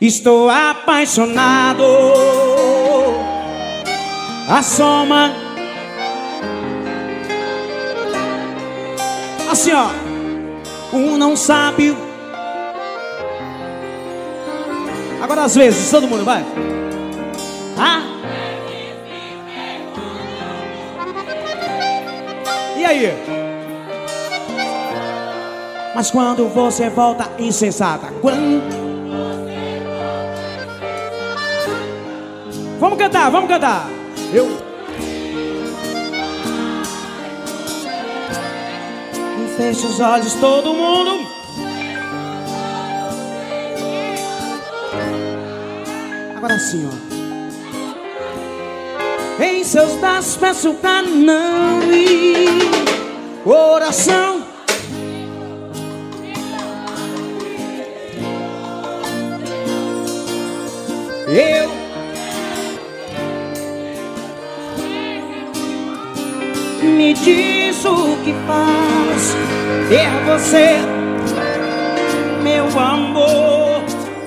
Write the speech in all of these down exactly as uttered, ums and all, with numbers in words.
Estou apaixonado. A soma. Assim, ó. Um não sabe. Agora às vezes, todo mundo vai. Ah? E aí? Mas quando você volta insensata? Quando... Vamos cantar, vamos cantar. Eu... Fecha os olhos, todo mundo. Agora sim, ó. Em seus braços peço pra não ir. Oração. Eu me diz o que faz ter você, meu amor.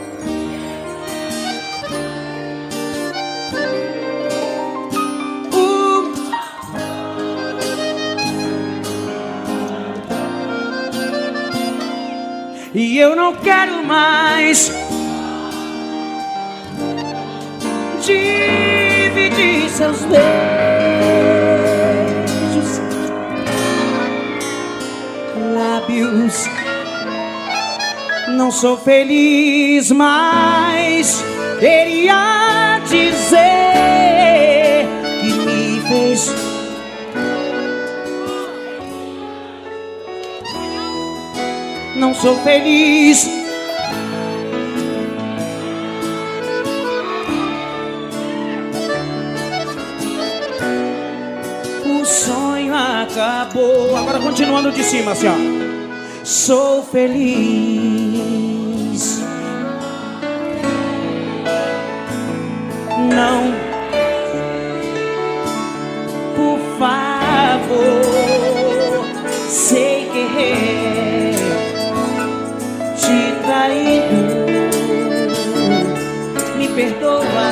Uh. E eu não quero mais dividir seus beijos. Lábios. Não sou feliz, mas queria dizer que me fez. Não sou feliz. O sonho acabou. Agora continuando de cima, assim, ó. Sou feliz. Não, por favor. Sei que errei, te traído. Me perdoa,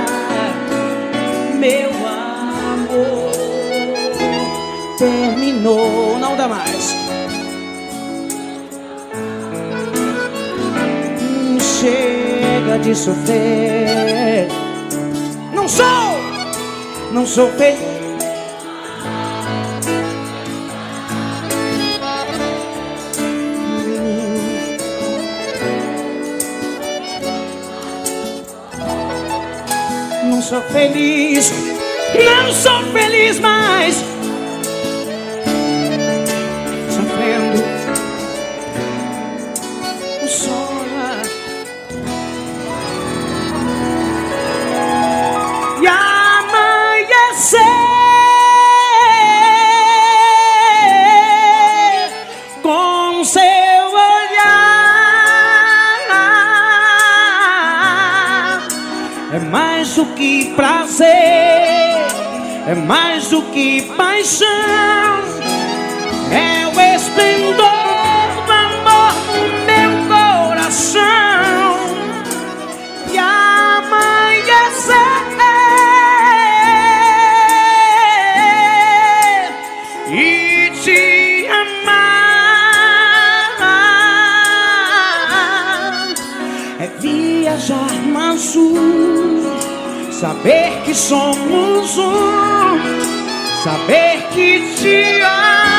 meu amor. Terminou, não dá mais. Chega de sofrer. Não sou, não sou feliz. Não sou feliz. Não sou feliz mais. Sofrendo. O sonho. E amanhecer com seu olhar é mais do que prazer, é mais do que paixão, é o esplendor do amor no meu coração. E amanhecer e te amar é viajar manso, saber que somos um, saber que te amo.